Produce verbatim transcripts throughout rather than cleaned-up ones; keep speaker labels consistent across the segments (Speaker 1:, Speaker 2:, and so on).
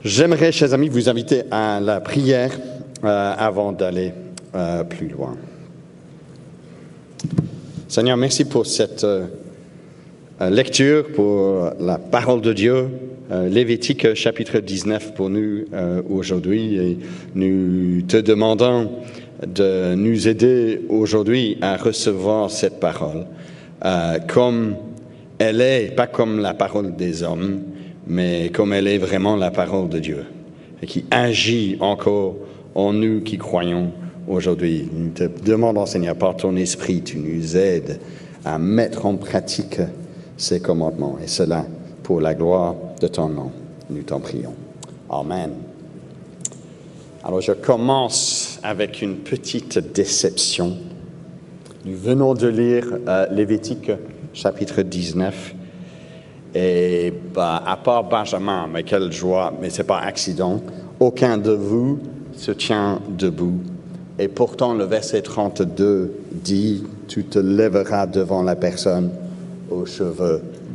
Speaker 1: J'aimerais, chers amis, vous inviter à la prière euh, avant d'aller euh, plus loin. Seigneur, merci pour cette euh, lecture, pour la parole de Dieu, euh, Lévitique chapitre dix-neuf pour nous euh, aujourd'hui. Et nous te demandons de nous aider aujourd'hui à recevoir cette parole euh, comme elle est, pas comme la parole des hommes, mais comme elle est vraiment la parole de Dieu, et qui agit encore en nous qui croyons aujourd'hui. Nous te demandons, Seigneur, par ton esprit, tu nous aides à mettre en pratique ces commandements, et cela pour la gloire de ton nom. Nous t'en prions. Amen. Alors, je commence avec une petite déception. Nous venons de lire euh, Lévitique chapitre dix-neuf. Et bah, à part Benjamin, mais quelle joie, mais ce n'est pas accident, aucun de vous se tient debout. Et pourtant, le verset trente-deux dit, « Tu te lèveras devant la personne aux cheveux blancs. »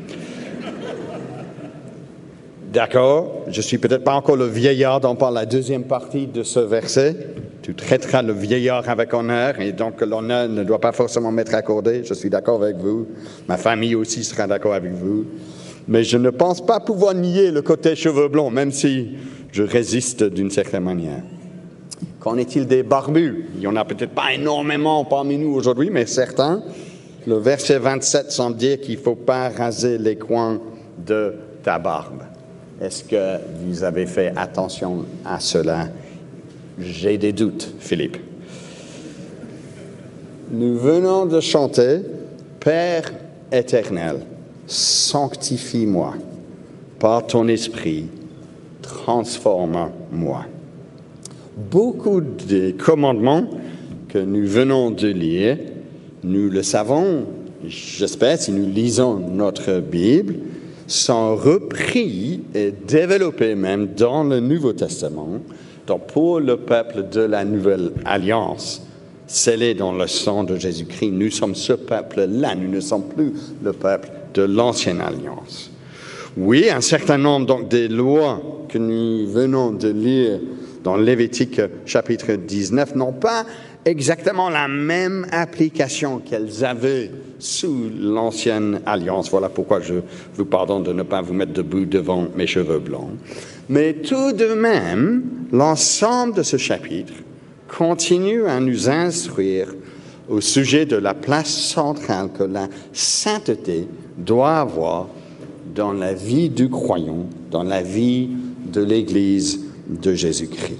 Speaker 1: D'accord, je ne suis peut-être pas encore le vieillard dont parle la deuxième partie de ce verset. Tu traiteras le vieillard avec honneur, et donc l'honneur ne doit pas forcément m'être accordé. Je suis d'accord avec vous. Ma famille aussi sera d'accord avec vous. Mais je ne pense pas pouvoir nier le côté cheveux blonds, même si je résiste d'une certaine manière. Qu'en est-il des barbus? Il n'y en a peut-être pas énormément parmi nous aujourd'hui, mais certains. Le verset vingt-sept semble dire qu'il ne faut pas raser les coins de ta barbe. Est-ce que vous avez fait attention à cela? J'ai des doutes, Philippe. Nous venons de chanter « Père éternel, sanctifie-moi par ton esprit, transforme-moi ». Beaucoup des commandements que nous venons de lire, nous le savons, j'espère, si nous lisons notre Bible, sont repris et développés même dans le Nouveau Testament. Donc pour le peuple de la Nouvelle Alliance, scellé dans le sang de Jésus-Christ, nous sommes ce peuple-là, nous ne sommes plus le peuple de l'Ancienne Alliance. Oui, un certain nombre donc, des lois que nous venons de lire dans Lévitique chapitre dix-neuf n'ont pas exactement la même application qu'elles avaient sous l'Ancienne Alliance. Voilà pourquoi je vous pardonne de ne pas vous mettre debout devant mes cheveux blancs. Mais tout de même, l'ensemble de ce chapitre continue à nous instruire au sujet de la place centrale que la sainteté doit avoir dans la vie du croyant, dans la vie de l'Église de Jésus-Christ.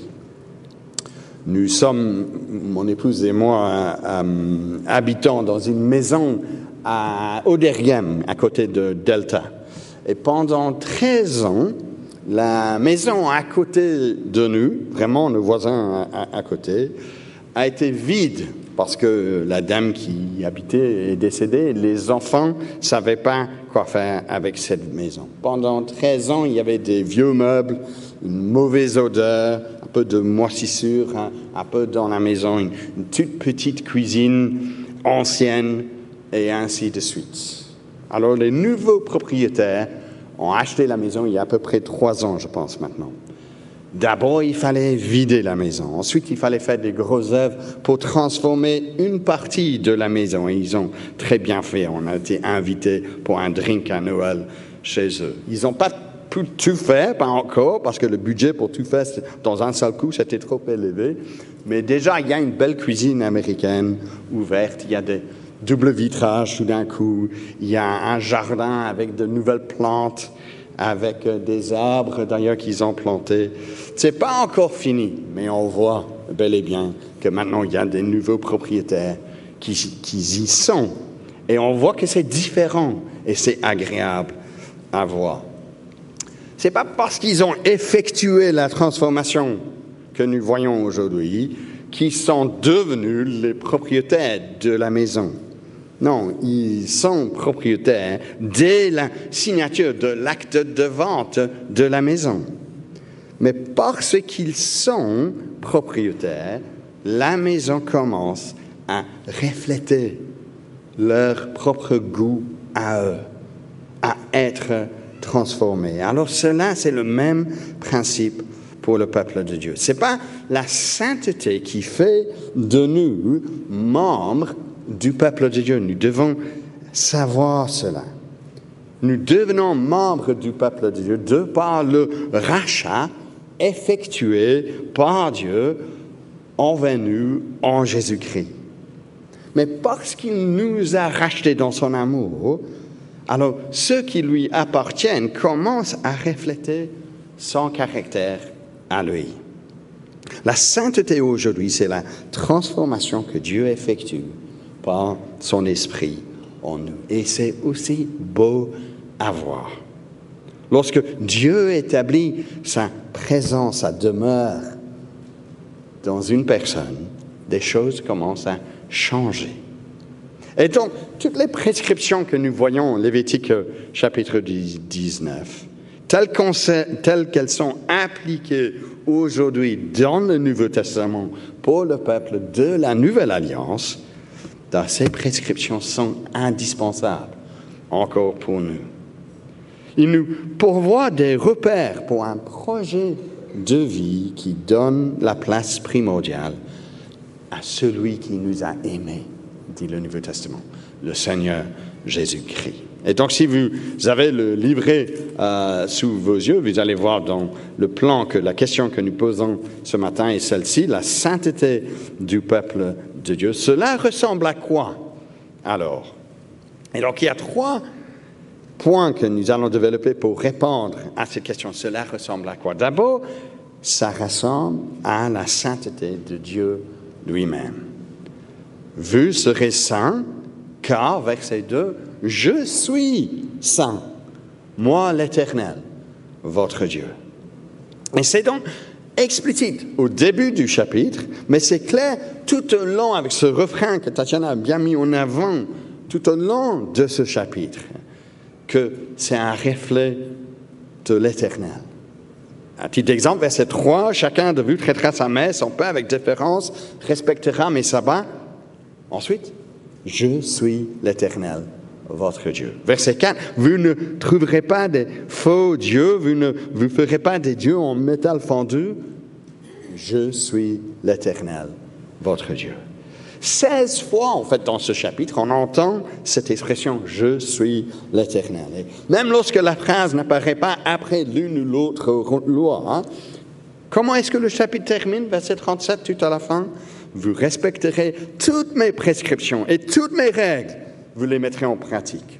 Speaker 1: Nous sommes, mon épouse et moi, euh, habitants dans une maison à Oderghem, à côté de Delta. Et pendant treize ans, la maison à côté de nous, vraiment nos voisins à, à côté, a été vide parce que la dame qui y habitait est décédée. Les enfants ne savaient pas quoi faire avec cette maison. Pendant treize ans, il y avait des vieux meubles, une mauvaise odeur, un peu de moisissure, un, un peu dans la maison, une, une toute petite cuisine ancienne, et ainsi de suite. Alors les nouveaux propriétaires ont acheté la maison il y a à peu près trois ans, je pense, maintenant. D'abord, il fallait vider la maison. Ensuite, il fallait faire des grosses œuvres pour transformer une partie de la maison. Et ils ont très bien fait. On a été invités pour un drink à Noël chez eux. Ils n'ont pas pu tout faire, pas encore, parce que le budget pour tout faire dans un seul coup, c'était trop élevé. Mais déjà, il y a une belle cuisine américaine ouverte. Il y a des doubles vitrages tout d'un coup. Il y a un jardin avec de nouvelles plantes, avec des arbres d'ailleurs qu'ils ont plantés. C'est pas encore fini, mais on voit bel et bien que maintenant il y a des nouveaux propriétaires qui, qui y sont. Et on voit que c'est différent et c'est agréable à voir. C'est pas parce qu'ils ont effectué la transformation que nous voyons aujourd'hui qu'ils sont devenus les propriétaires de la maison. Non, ils sont propriétaires dès la signature de l'acte de vente de la maison. Mais parce qu'ils sont propriétaires, la maison commence à refléter leur propre goût à eux, à être transformés. Alors cela, c'est le même principe pour le peuple de Dieu. Ce n'est pas la sainteté qui fait de nous membres du peuple de Dieu. Nous devons savoir cela. Nous devenons membres du peuple de Dieu de par le rachat effectué par Dieu envers nous en Jésus-Christ. Mais parce qu'il nous a rachetés dans son amour, alors ceux qui lui appartiennent commencent à refléter son caractère à lui. La sainteté aujourd'hui, c'est la transformation que Dieu effectue par son esprit en nous. Et c'est aussi beau à voir. Lorsque Dieu établit sa présence, sa demeure dans une personne, des choses commencent à changer. Et donc, toutes les prescriptions que nous voyons en Lévitique chapitre dix-neuf, telles, telles qu'elles sont appliquées aujourd'hui dans le Nouveau Testament pour le peuple de la Nouvelle Alliance, ces prescriptions sont indispensables encore pour nous. Il nous pourvoit des repères pour un projet de vie qui donne la place primordiale à celui qui nous a aimés, dit le Nouveau Testament, le Seigneur Jésus-Christ. Et donc, si vous avez le livret euh, sous vos yeux, vous allez voir dans le plan que la question que nous posons ce matin est celle-ci, la sainteté du peuple de Dieu. Cela ressemble à quoi, alors? Et donc, il y a trois points que nous allons développer pour répondre à cette question. Cela ressemble à quoi? D'abord, ça ressemble à la sainteté de Dieu lui-même. Vous serez saints, car, verset deux, je suis saint, moi l'Éternel, votre Dieu. Et c'est donc explicite au début du chapitre, mais c'est clair tout au long avec ce refrain que Tatiana a bien mis en avant tout au long de ce chapitre, que c'est un reflet de l'Éternel. Un petit exemple, verset trois, chacun de vous traitera sa mère, son père avec déférence, respectera mes sabbats. Ensuite, je suis l'Éternel, votre Dieu. Verset quatre, vous ne trouverez pas des faux dieux, vous ne vous ferez pas des dieux en métal fendu. Je suis l'Éternel, votre Dieu. seize fois, en fait, dans ce chapitre, on entend cette expression « Je suis l'Éternel ». Même lorsque la phrase n'apparaît pas après l'une ou l'autre loi, hein, comment est-ce que le chapitre termine, verset trente-sept, tout à la fin? Vous respecterez toutes mes prescriptions et toutes mes règles, vous les mettrez en pratique.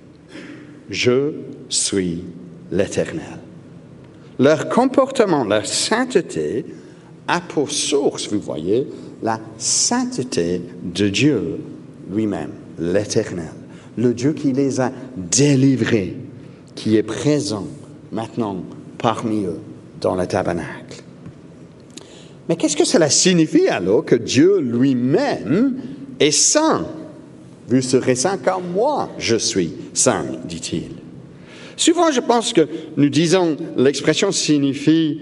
Speaker 1: Je suis l'Éternel. Leur comportement, leur sainteté a pour source, vous voyez, la sainteté de Dieu lui-même, l'Éternel, le Dieu qui les a délivrés, qui est présent maintenant parmi eux dans le tabernacle. Mais qu'est-ce que cela signifie alors que Dieu lui-même est saint? Vous serez saint comme moi, je suis saint, dit-il. Souvent, je pense que nous disons, l'expression signifie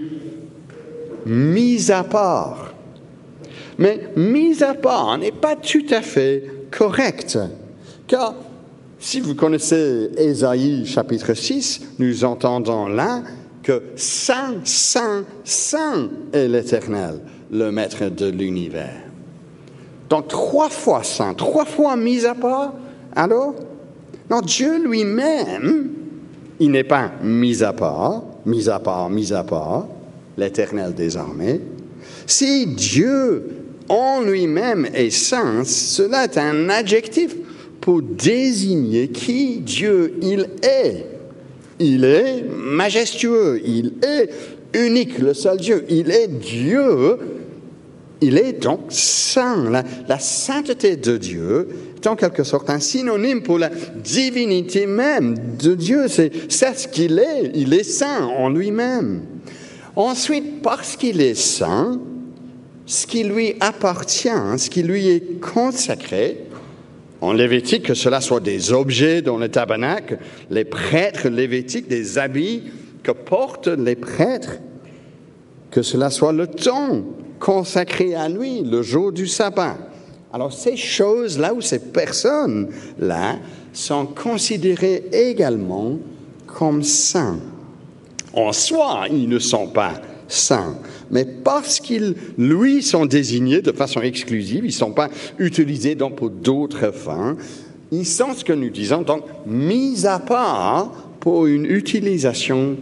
Speaker 1: mis à part. Mais mis à part n'est pas tout à fait correct. Car si vous connaissez Ésaïe chapitre six, nous entendons là que saint, saint, saint est l'Éternel, le maître de l'univers. Donc trois fois saint, trois fois mis à part, alors? Non, Dieu lui-même, il n'est pas mis à part, mis à part, mis à part, l'Éternel désormais. Si Dieu en lui-même est saint, cela est un adjectif pour désigner qui Dieu il est. Il est majestueux, il est unique, le seul Dieu, il est Dieu, il est donc saint. La, la sainteté de Dieu est en quelque sorte un synonyme pour la divinité même de Dieu. C'est, c'est ce qu'il est, il est saint en lui-même. Ensuite, parce qu'il est saint, ce qui lui appartient, ce qui lui est consacré, en Lévitique, que cela soit des objets dans le tabernacle, les prêtres lévitiques, des habits que portent les prêtres, que cela soit le temps consacré à lui, le jour du sabbat. Alors ces choses-là ou ces personnes-là sont considérées également comme saints. En soi, ils ne sont pas saints, mais parce qu'ils, lui, sont désignés de façon exclusive, ils ne sont pas utilisés donc pour d'autres fins, ils sont ce que nous disons, donc, mis à part pour une utilisation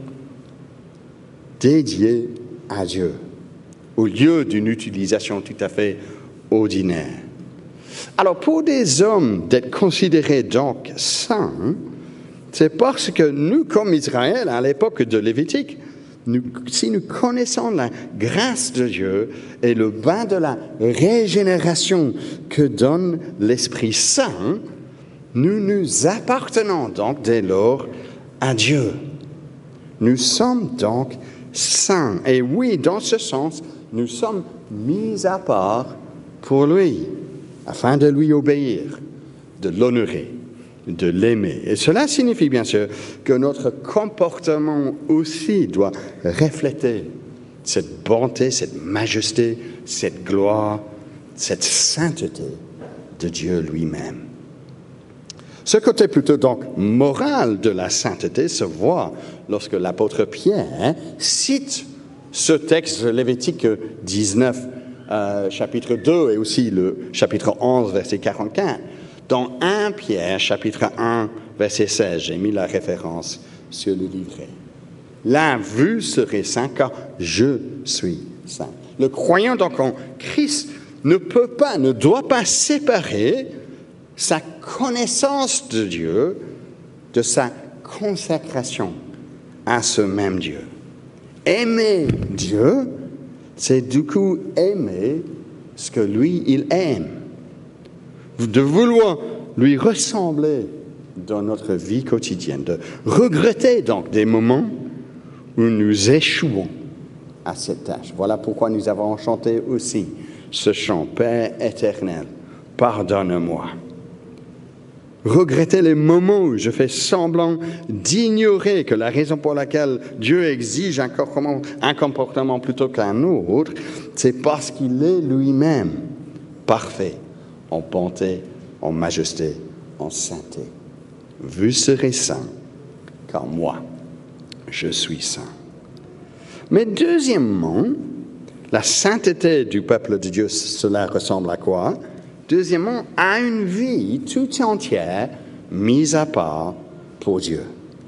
Speaker 1: dédiée à Dieu, au lieu d'une utilisation tout à fait ordinaire. Alors, pour des hommes d'être considérés donc saints, c'est parce que nous, comme Israël, à l'époque de Lévitique, nous, si nous connaissons la grâce de Dieu et le bain de la régénération que donne l'Esprit Saint, nous nous appartenons donc dès lors à Dieu. Nous sommes donc saints. Et oui, dans ce sens, nous sommes mis à part pour lui, afin de lui obéir, de l'honorer, de l'aimer. Et cela signifie bien sûr que notre comportement aussi doit refléter cette bonté, cette majesté, cette gloire, cette sainteté de Dieu lui-même. Ce côté plutôt donc moral de la sainteté se voit lorsque l'apôtre Pierre cite ce texte de Lévitique dix-neuf, euh, chapitre deux, et aussi le chapitre onze, verset quarante-quatre. Dans un Pierre, chapitre un, verset seize, j'ai mis la référence sur le livret. Là, vous serez saints car je suis saint. Le croyant donc en Christ ne peut pas, ne doit pas séparer sa connaissance de Dieu de sa consacration à ce même Dieu. Aimer Dieu, c'est du coup aimer ce que lui, il aime. De vouloir lui ressembler dans notre vie quotidienne, de regretter donc des moments où nous échouons à cette tâche. Voilà pourquoi nous avons chanté aussi ce chant, Père éternel, pardonne-moi. Regretter les moments où je fais semblant d'ignorer que la raison pour laquelle Dieu exige un comportement, un comportement plutôt qu'un autre, c'est parce qu'il est lui-même parfait, en bonté, en majesté, en sainteté. Vous serez saints, car moi, je suis saint. Mais deuxièmement, la sainteté du peuple de Dieu, cela ressemble à quoi? Deuxièmement, à une vie tout entière mise à part pour Dieu.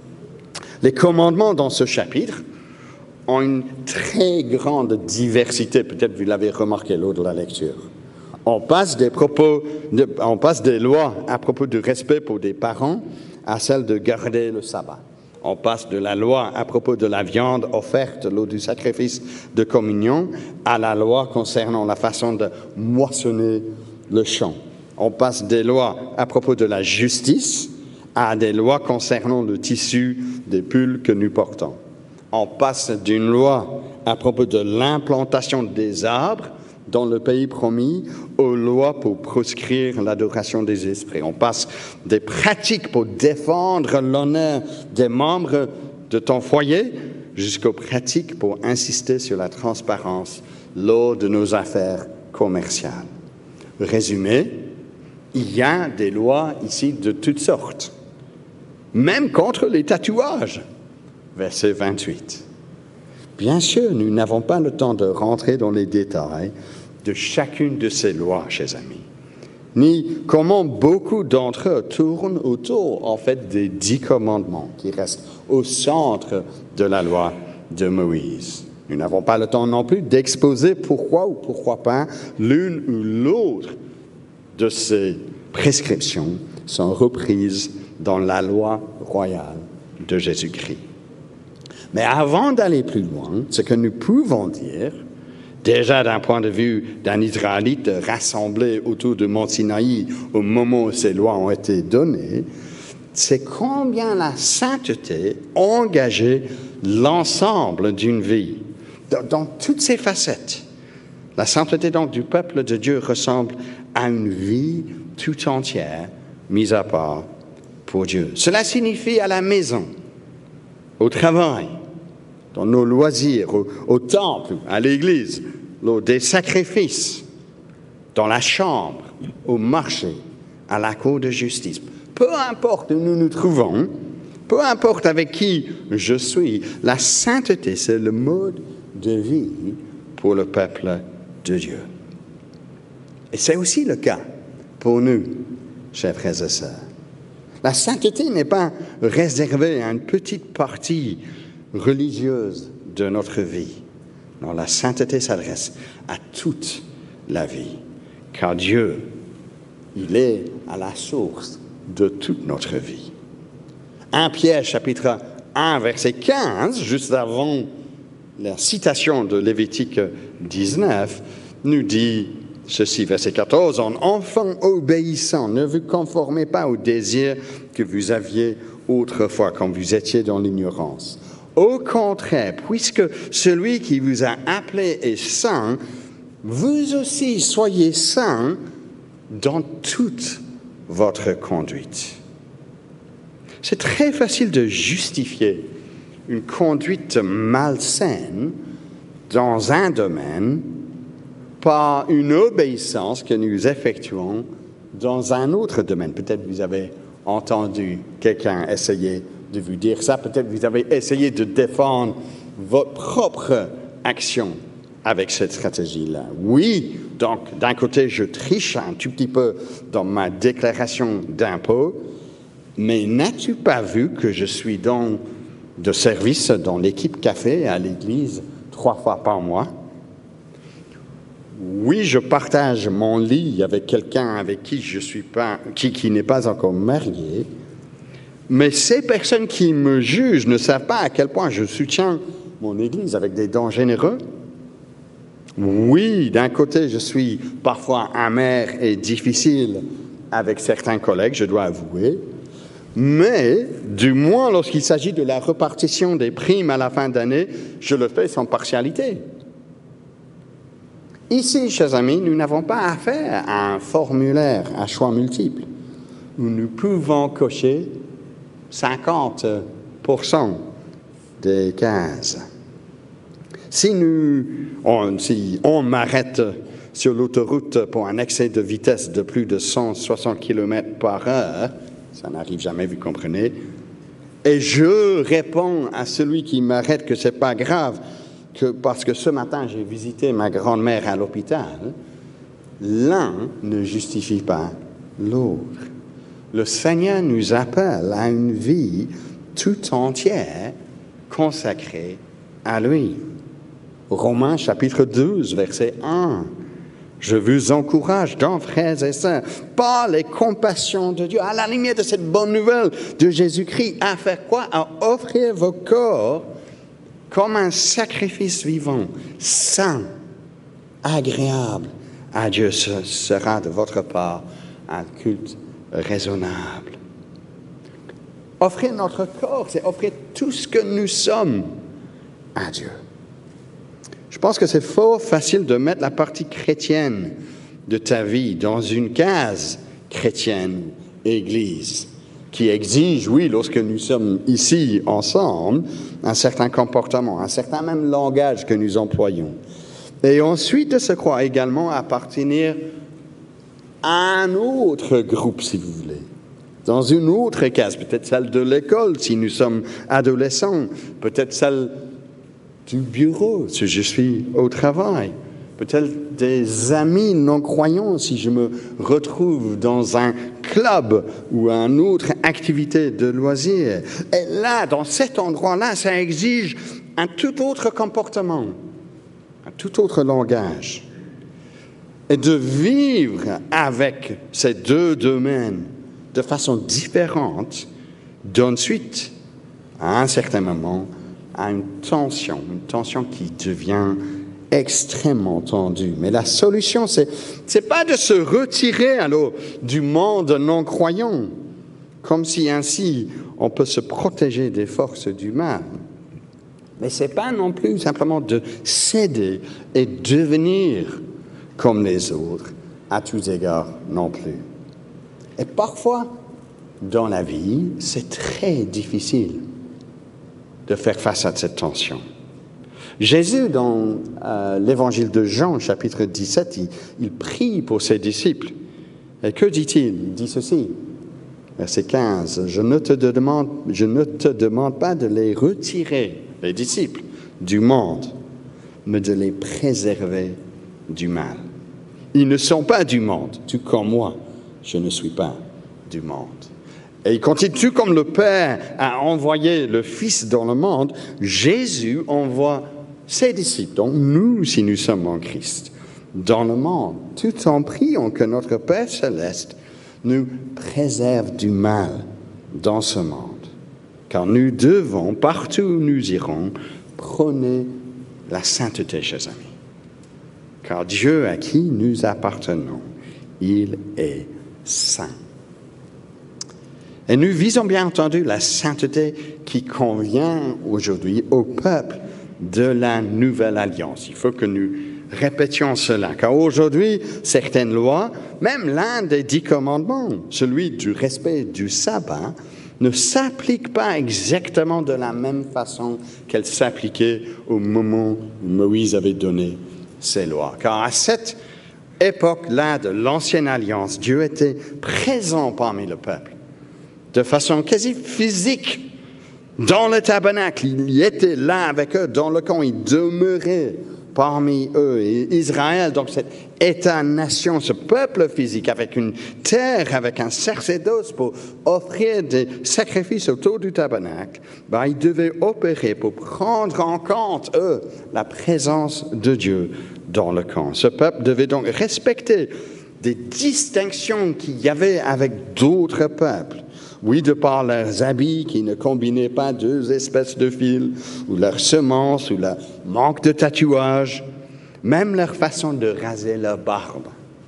Speaker 1: Les commandements dans ce chapitre ont une très grande diversité, peut-être vous l'avez remarqué lors de la lecture. On passe des propos, de, on passe des lois à propos du respect pour des parents à celle de garder le sabbat. On passe de la loi à propos de la viande offerte lors du sacrifice de communion à la loi concernant la façon de moissonner le champ. On passe des lois à propos de la justice à des lois concernant le tissu des pulls que nous portons. On passe d'une loi à propos de l'implantation des arbres dans le pays promis aux lois pour proscrire l'adoration des esprits. On passe des pratiques pour défendre l'honneur des membres de ton foyer jusqu'aux pratiques pour insister sur la transparence lors de nos affaires commerciales. Résumé, il y a des lois ici de toutes sortes, même contre les tatouages. Verset vingt-huit. Bien sûr, nous n'avons pas le temps de rentrer dans les détails de chacune de ces lois, chers amis, ni comment beaucoup d'entre eux tournent autour, en fait, des dix commandements qui restent au centre de la loi de Moïse. Nous n'avons pas le temps non plus d'exposer pourquoi ou pourquoi pas l'une ou l'autre de ces prescriptions sont reprises dans la loi royale de Jésus-Christ. Mais avant d'aller plus loin, ce que nous pouvons dire, déjà d'un point de vue d'un Israélite rassemblé autour de Mont Sinaï au moment où ces lois ont été données, c'est combien la sainteté engageait l'ensemble d'une vie, dans, dans toutes ses facettes. La sainteté donc du peuple de Dieu ressemble à une vie tout entière mise à part pour Dieu. Cela signifie à la maison, au travail, dans nos loisirs, au, au temple, à l'église, lors des sacrifices, dans la chambre, au marché, à la cour de justice. Peu importe où nous nous trouvons, peu importe avec qui je suis, la sainteté, c'est le mode de vie pour le peuple de Dieu. Et c'est aussi le cas pour nous, chers frères et sœurs. La sainteté n'est pas réservée à une petite partie religieuse de notre vie. Non, la sainteté s'adresse à toute la vie, car Dieu, il est à la source de toute notre vie. un Pierre, chapitre un, verset quinze, juste avant la citation de Lévitique dix-neuf, nous dit ceci, verset quatorze, « En enfant obéissant, ne vous conformez pas aux désirs que vous aviez autrefois quand vous étiez dans l'ignorance. Au contraire, puisque celui qui vous a appelé est saint, vous aussi soyez saints dans toute votre conduite. » C'est très facile de justifier une conduite malsaine dans un domaine par une obéissance que nous effectuons dans un autre domaine. Peut-être vous avez entendu quelqu'un essayer de vous dire ça, peut-être vous avez essayé de défendre votre propre action avec cette stratégie-là. Oui, donc d'un côté, je triche un tout petit peu dans ma déclaration d'impôt, mais n'as-tu pas vu que je suis dans de service dans l'équipe café à l'église trois fois par mois? Oui, je partage mon lit avec quelqu'un avec qui je suis pas, qui, qui n'est pas encore marié, mais ces personnes qui me jugent ne savent pas à quel point je soutiens mon église avec des dons généreux. Oui, d'un côté, je suis parfois amer et difficile avec certains collègues, je dois avouer, mais du moins lorsqu'il s'agit de la répartition des primes à la fin d'année, je le fais sans partialité. Ici, chers amis, nous n'avons pas affaire à un formulaire à choix multiples où nous pouvons cocher cinquante pour cent des cases. Si, nous, on, si on m'arrête sur l'autoroute pour un excès de vitesse de plus de cent soixante kilomètres par heure, ça n'arrive jamais, vous comprenez, et je réponds à celui qui m'arrête que c'est pas grave, que parce que ce matin j'ai visité ma grand-mère à l'hôpital, l'un ne justifie pas l'autre. Le Seigneur nous appelle à une vie tout entière consacrée à lui. Romains chapitre douze, verset un. Je vous encourage, donc, frères et sœurs, par les compassions de Dieu, à la lumière de cette bonne nouvelle de Jésus-Christ, à faire quoi? À offrir vos corps comme un sacrifice vivant, saint, agréable à Dieu. Ce sera de votre part un culte raisonnable. Offrir notre corps, c'est offrir tout ce que nous sommes à Dieu. Je pense que c'est fort facile de mettre la partie chrétienne de ta vie dans une case chrétienne, église, qui exige, oui, lorsque nous sommes ici ensemble, un certain comportement, un certain même langage que nous employons. Et ensuite de se croire également appartenir à un autre groupe, si vous voulez, dans une autre case, peut-être celle de l'école, si nous sommes adolescents, peut-être celle du bureau, si je suis au travail, peut-être des amis non-croyants, si je me retrouve dans un club ou une autre activité de loisirs. Et là, dans cet endroit-là, ça exige un tout autre comportement, un tout autre langage. Et de vivre avec ces deux domaines de façon différente donne suite, à un certain moment, à une tension, une tension qui devient extrêmement tendue. Mais la solution, c'est c'est pas de se retirer alors du monde non-croyant, comme si ainsi on peut se protéger des forces du mal. Mais c'est pas non plus simplement de céder et devenir comme les autres, à tous égards non plus. Et parfois, dans la vie, c'est très difficile de faire face à cette tension. Jésus, dans euh, l'évangile de Jean, chapitre dix-sept, il, il prie pour ses disciples. Et que dit-il? Il dit ceci, Verset quinze, je ne te demande, je ne te demande pas de les retirer, les disciples, du monde, mais de les préserver du mal. Ils ne sont pas du monde, tout comme moi, je ne suis pas du monde. Et il continue, tout comme le Père a envoyé le Fils dans le monde, Jésus envoie ses disciples, donc nous, si nous sommes en Christ, dans le monde, tout en priant que notre Père céleste nous préserve du mal dans ce monde. Car nous devons, partout où nous irons, prôner la sainteté, chers amis. Car Dieu à qui nous appartenons, il est saint. Et nous visons bien entendu la sainteté qui convient aujourd'hui au peuple de la nouvelle alliance. Il faut que nous répétions cela, car aujourd'hui, certaines lois, même l'un des dix commandements, celui du respect du sabbat, ne s'applique pas exactement de la même façon qu'elle s'appliquait au moment où Moïse avait donné ces lois. Car à cette époque-là de l'ancienne alliance, Dieu était présent parmi le peuple, de façon quasi physique, dans le tabernacle. Il était là avec eux, dans le camp, il demeurait parmi eux. Et Israël, donc cet État-nation, ce peuple physique, avec une terre, avec un sacerdoce pour offrir des sacrifices autour du tabernacle, ben, ils devaient opérer pour prendre en compte, eux, la présence de Dieu dans le camp. Ce peuple devait donc respecter des distinctions qu'il y avait avec d'autres peuples. Oui, de par leurs habits qui ne combinaient pas deux espèces de fils, ou leurs semences, ou leur manque de tatouage, même leur façon de raser leur barbe.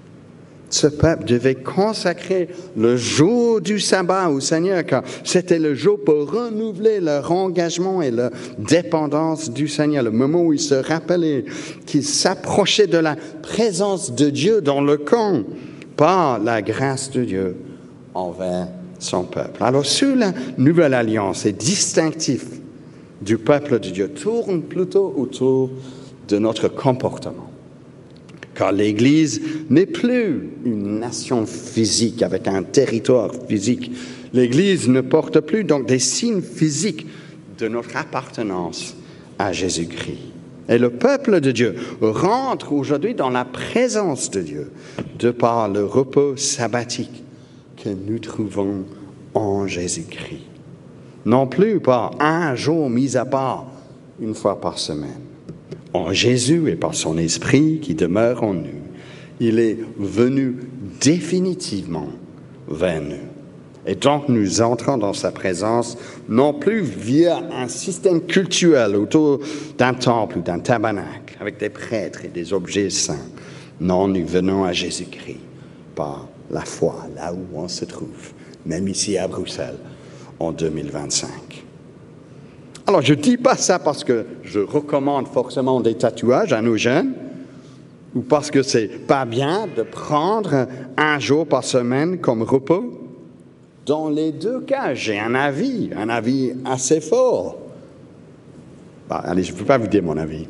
Speaker 1: Ce peuple devait consacrer le jour du sabbat au Seigneur, car c'était le jour pour renouveler leur engagement et leur dépendance du Seigneur, le moment où ils se rappelaient qu'ils s'approchaient de la présence de Dieu dans le camp, par la grâce de Dieu envers son peuple. Alors, sous la nouvelle alliance, les distinctifs du peuple de Dieu tournent plutôt autour de notre comportement. Car l'Église n'est plus une nation physique avec un territoire physique. L'Église ne porte plus donc des signes physiques de notre appartenance à Jésus-Christ. Et le peuple de Dieu rentre aujourd'hui dans la présence de Dieu de par le repos sabbatique que nous trouvons en Jésus-Christ. Non plus par un jour mis à part, une fois par semaine. En Jésus et par son Esprit qui demeure en nous, il est venu définitivement vers nous. Et donc nous entrons dans sa présence non plus via un système cultuel autour d'un temple ou d'un tabernacle avec des prêtres et des objets saints. Non, nous venons à Jésus-Christ par la foi, là où on se trouve, même ici à Bruxelles, en deux mille vingt-cinq. Alors, je ne dis pas ça parce que je recommande forcément des tatouages à nos jeunes, ou parce que c'est pas bien de prendre un jour par semaine comme repos. Dans les deux cas, j'ai un avis, un avis assez fort. Bah, allez, je ne peux pas vous dire mon avis.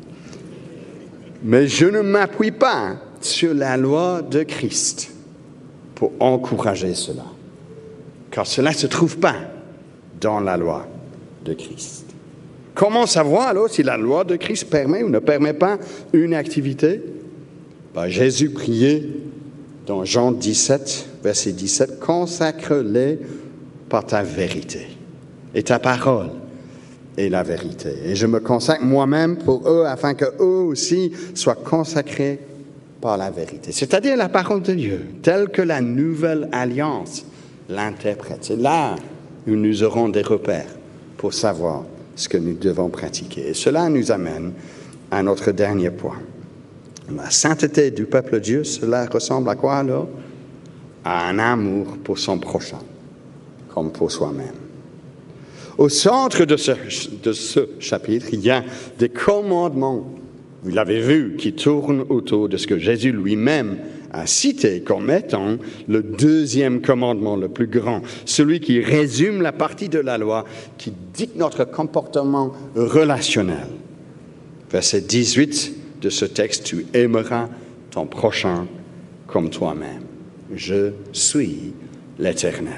Speaker 1: Mais je ne m'appuie pas sur la loi de Christ pour encourager cela. Car cela ne se trouve pas dans la loi de Christ. Comment savoir alors si la loi de Christ permet ou ne permet pas une activité? Ben, Jésus priait dans Jean dix-sept, verset dix-sept, « Consacre-les par ta vérité. Et ta parole est la vérité. Et je me consacre moi-même pour eux afin qu'eux aussi soient consacrés par la vérité. » C'est-à-dire la parole de Dieu, telle que la nouvelle alliance l'interprète. C'est là où nous aurons des repères pour savoir ce que nous devons pratiquer. Et cela nous amène à notre dernier point. La sainteté du peuple de Dieu, cela ressemble à quoi alors? À un amour pour son prochain, comme pour soi-même. Au centre de ce, de ce chapitre, il y a des commandements, vous l'avez vu, qui tournent autour de ce que Jésus lui-même a cité comme étant le deuxième commandement, le plus grand, celui qui résume la partie de la loi qui dicte notre comportement relationnel. Verset dix-huit de ce texte, « Tu aimeras ton prochain comme toi-même. Je suis l'Éternel. »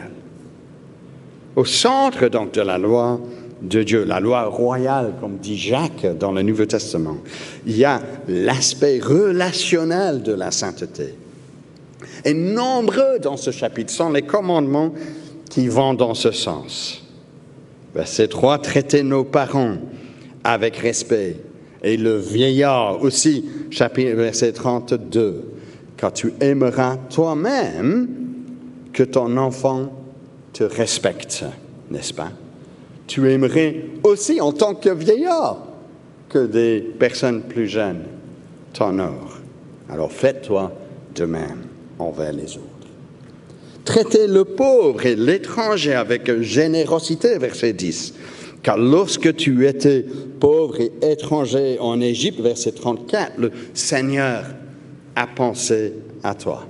Speaker 1: au centre donc de la loi de Dieu, la loi royale, comme dit Jacques dans le Nouveau Testament. Il y a l'aspect relationnel de la sainteté. Et nombreux dans ce chapitre sont les commandements qui vont dans ce sens. Verset trois, traiter nos parents avec respect. Et le vieillard aussi, chapitre verset trente-deux, car tu aimeras toi-même que ton enfant te respecte, n'est-ce pas? Tu aimerais aussi en tant que vieillard que des personnes plus jeunes t'honorent. Alors fais-toi de même envers les autres. Traitez le pauvre et l'étranger avec générosité, verset dix. Car lorsque tu étais pauvre et étranger en Égypte, verset trente-quatre, le Seigneur a pensé à toi.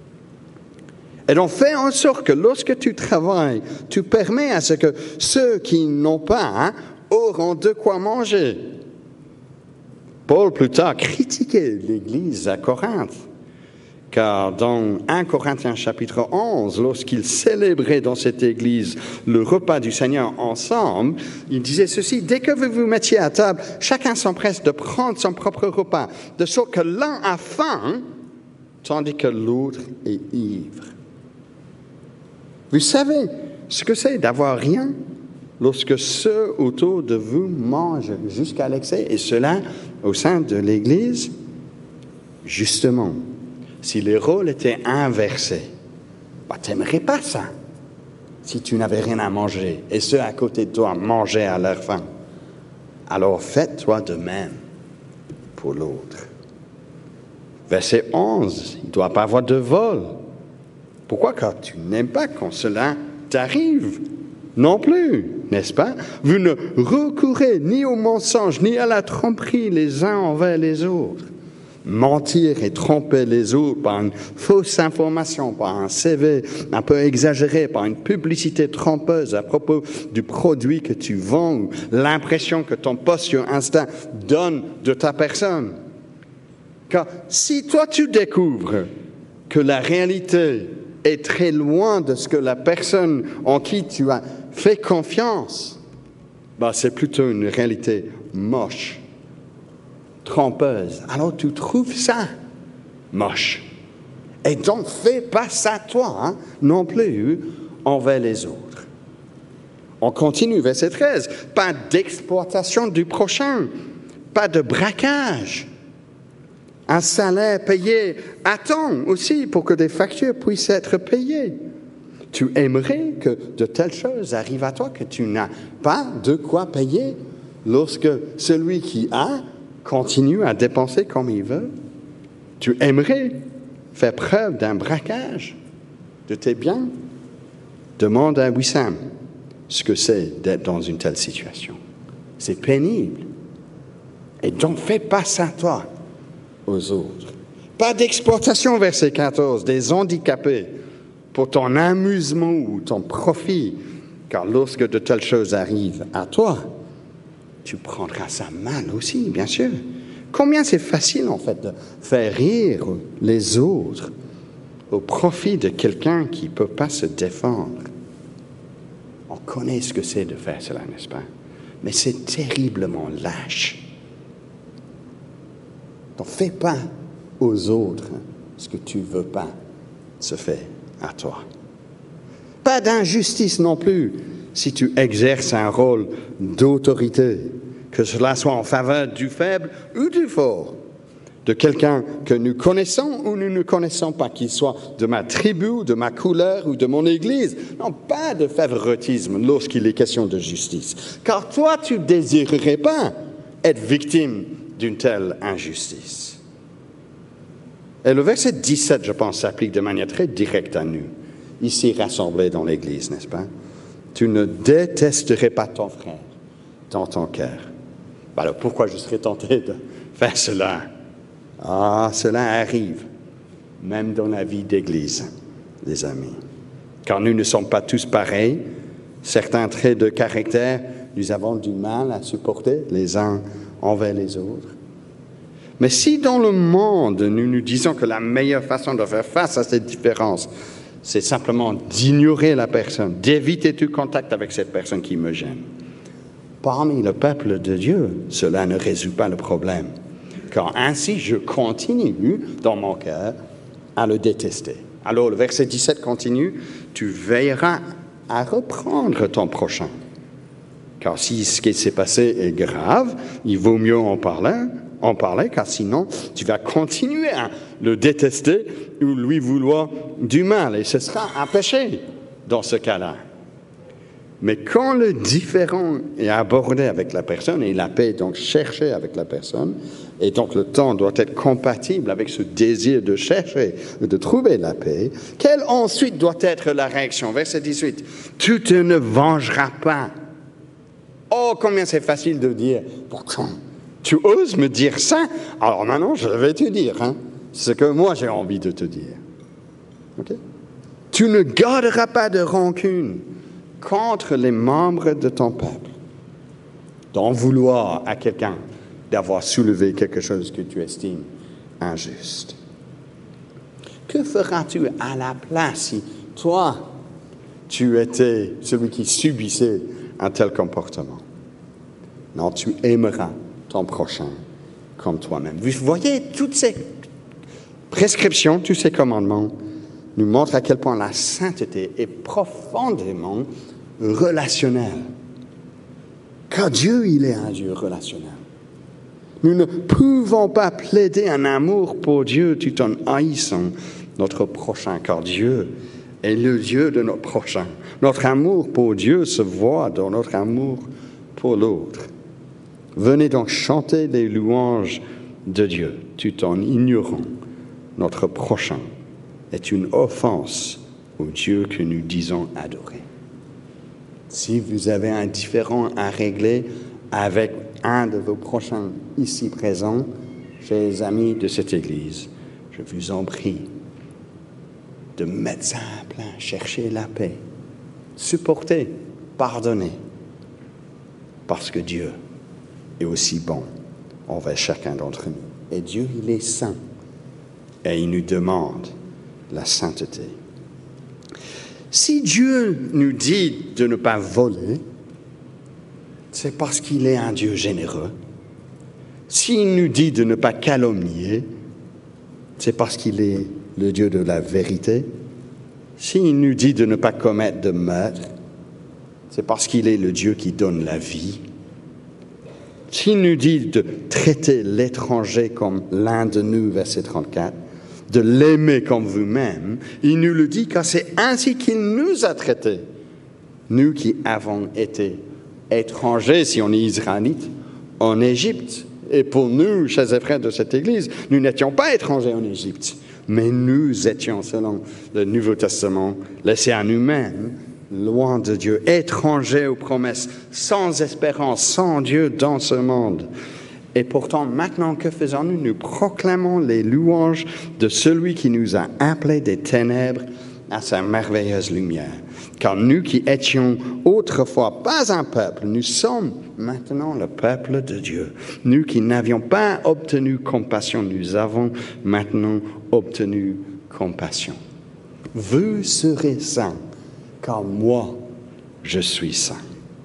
Speaker 1: Et donc fais en sorte que lorsque tu travailles, tu permets à ce que ceux qui n'ont pas hein, auront de quoi manger. Paul, plus tard, critiquait l'Église à Corinthe. Car dans un Corinthiens chapitre onze, lorsqu'il célébrait dans cette église le repas du Seigneur ensemble, il disait ceci: dès que vous vous mettiez à table, chacun s'empresse de prendre son propre repas, de sorte que l'un a faim, tandis que l'autre est ivre. Vous savez ce que c'est d'avoir rien lorsque ceux autour de vous mangent jusqu'à l'excès, et cela au sein de l'église? Justement, si les rôles étaient inversés, bah, tu n'aimerais pas ça. Si tu n'avais rien à manger et ceux à côté de toi mangeaient à leur faim, alors fais-toi de même pour l'autre. Verset onze, il ne doit pas avoir de vol. Pourquoi? Car tu n'aimes pas quand cela t'arrive non plus, n'est-ce pas? Vous ne recourez ni au mensonge ni à la tromperie les uns envers les autres. Mentir et tromper les autres par une fausse information, par un C V un peu exagéré, par une publicité trompeuse à propos du produit que tu vends, ou l'impression que ton post sur Insta donne de ta personne. Car si toi tu découvres que la réalité est très loin de ce que la personne en qui tu as fait confiance, bah c'est plutôt une réalité moche, trompeuse. Alors tu trouves ça moche. Et donc fais pas ça toi, hein, non plus envers les autres. On continue, verset treize. Pas d'exploitation du prochain, pas de braquage. Un salaire payé à temps aussi pour que des factures puissent être payées. Tu aimerais que de telles choses arrivent à toi, que tu n'as pas de quoi payer lorsque celui qui a continue à dépenser comme il veut? Tu aimerais faire preuve d'un braquage de tes biens? Demande à Wissam ce que c'est d'être dans une telle situation. C'est pénible. Et donc, fais pas ça, toi, aux autres. Pas d'exploitation, verset quatorze, des handicapés pour ton amusement ou ton profit, car lorsque de telles choses arrivent à toi, tu prendras ça mal aussi, bien sûr. Combien c'est facile, en fait, de faire rire les autres au profit de quelqu'un qui ne peut pas se défendre. On connaît ce que c'est de faire cela, n'est-ce pas? Mais c'est terriblement lâche. Donc, fais pas aux autres ce que tu ne veux pas se faire à toi. Pas d'injustice non plus si tu exerces un rôle d'autorité, que cela soit en faveur du faible ou du fort, de quelqu'un que nous connaissons ou nous ne connaissons pas, qu'il soit de ma tribu, de ma couleur ou de mon église. Non, pas de favoritisme lorsqu'il est question de justice. Car toi, tu ne désirerais pas être victime d'une telle injustice. Et le verset dix-sept, je pense, s'applique de manière très directe à nous, ici rassemblés dans l'église, n'est-ce pas? Tu ne détesterais pas ton frère dans ton cœur. Alors pourquoi je serais tenté de faire cela? Ah, cela arrive, même dans la vie d'église, les amis. Car nous ne sommes pas tous pareils. Certains traits de caractère, nous avons du mal à supporter les uns envers les autres. Mais si dans le monde, nous nous disons que la meilleure façon de faire face à cette différence, c'est simplement d'ignorer la personne, d'éviter tout contact avec cette personne qui me gêne. Parmi le peuple de Dieu, cela ne résout pas le problème, car ainsi je continue dans mon cœur à le détester. Alors le verset dix-sept continue, tu veilleras à reprendre ton prochain. Car si ce qui s'est passé est grave, il vaut mieux en parler, en parler, car sinon tu vas continuer à le détester ou lui vouloir du mal. Et ce sera un péché dans ce cas-là. Mais quand le différend est abordé avec la personne, et la paix est donc cherchée avec la personne, et donc le temps doit être compatible avec ce désir de chercher, de trouver la paix, quelle ensuite doit être la réaction? Verset dix-huit, tu te ne vengeras pas. Oh, combien c'est facile de dire, pourtant, tu oses me dire ça? Alors maintenant, je vais te dire hein, ce que moi j'ai envie de te dire. Okay? Tu ne garderas pas de rancune contre les membres de ton peuple, d'en vouloir à quelqu'un d'avoir soulevé quelque chose que tu estimes injuste. Que feras-tu à la place si toi, tu étais celui qui subissait un tel comportement? Non, tu aimeras ton prochain comme toi-même. Vous voyez, toutes ces prescriptions, tous ces commandements nous montrent à quel point la sainteté est profondément relationnelle. Car Dieu, il est un Dieu relationnel. Nous ne pouvons pas plaider un amour pour Dieu tout en haïssant notre prochain, car Dieu est le Dieu de notre prochain. Notre amour pour Dieu se voit dans notre amour pour l'autre. Venez donc chanter les louanges de Dieu tout en ignorant notre prochain est une offense au Dieu que nous disons adorer. Si vous avez un différend à régler avec un de vos prochains ici présents, chers amis de cette Église, je vous en prie de mettre ça à plat, chercher la paix, supporter, pardonner, parce que Dieu est aussi bon envers chacun d'entre nous. Et Dieu, il est saint, et il nous demande la sainteté. Si Dieu nous dit de ne pas voler, c'est parce qu'il est un Dieu généreux. S'il nous dit de ne pas calomnier, c'est parce qu'il est le Dieu de la vérité. S'il nous dit de ne pas commettre de meurtre, c'est parce qu'il est le Dieu qui donne la vie. S'il nous dit de traiter l'étranger comme l'un de nous, verset trente-quatre, de l'aimer comme vous-même, il nous le dit car c'est ainsi qu'il nous a traités. Nous qui avons été étrangers, si on est israélite, en Égypte. Et pour nous, chers frères de cette Église, nous n'étions pas étrangers en Égypte, mais nous étions, selon le Nouveau Testament, laissés à nous-mêmes, loin de Dieu, étrangers aux promesses, sans espérance, sans Dieu dans ce monde. Et pourtant, maintenant, que faisons-nous? Nous proclamons les louanges de celui qui nous a appelés des ténèbres à sa merveilleuse lumière. Car nous qui étions autrefois pas un peuple, nous sommes maintenant le peuple de Dieu. Nous qui n'avions pas obtenu compassion, nous avons maintenant obtenu compassion. Vous serez saints, car moi, je suis saint.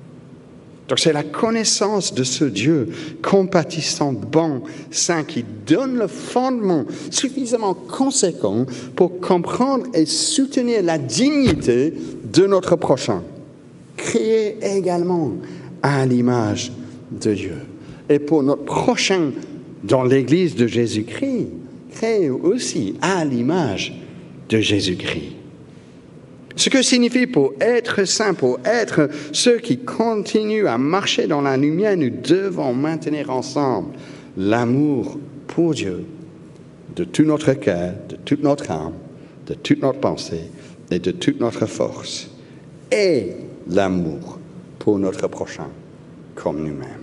Speaker 1: Donc c'est la connaissance de ce Dieu compatissant, bon, saint, qui donne le fondement suffisamment conséquent pour comprendre et soutenir la dignité de notre prochain, créé également à l'image de Dieu. Et pour notre prochain dans l'Église de Jésus-Christ, créé aussi à l'image de Jésus-Christ. Ce que signifie pour être saint, pour être ceux qui continuent à marcher dans la lumière, nous devons maintenir ensemble l'amour pour Dieu de tout notre cœur, de toute notre âme, de toute notre pensée et de toute notre force, et l'amour pour notre prochain comme nous-mêmes.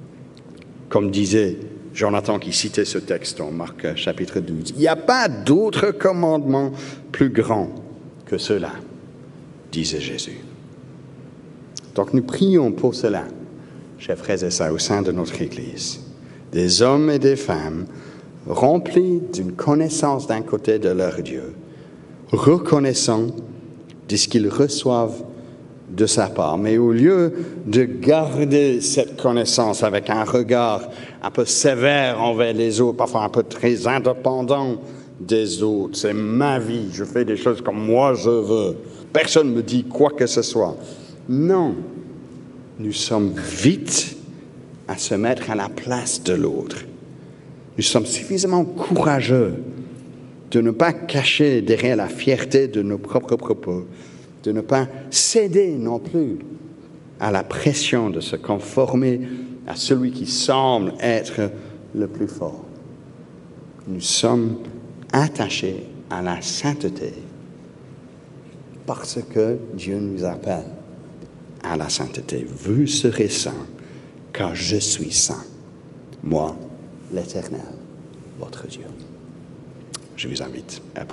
Speaker 1: Comme disait Jonathan qui citait ce texte en Marc chapitre douze, il n'y a pas d'autre commandement plus grand que cela, disait Jésus. Donc nous prions pour cela, chers frères et sœurs, au sein de notre Église. Des hommes et des femmes remplis d'une connaissance d'un côté de leur Dieu, reconnaissants de ce qu'ils reçoivent de sa part. Mais au lieu de garder cette connaissance avec un regard un peu sévère envers les autres, parfois un peu très indépendant des autres, c'est ma vie, je fais des choses comme moi je veux, personne ne me dit quoi que ce soit. Non, nous sommes vite à se mettre à la place de l'autre. Nous sommes suffisamment courageux de ne pas cacher derrière la fierté de nos propres propos, de ne pas céder non plus à la pression de se conformer à celui qui semble être le plus fort. Nous sommes attachés à la sainteté parce que Dieu nous appelle à la sainteté. Vous serez saints, car je suis saint, moi, l'Éternel, votre Dieu. Je vous invite à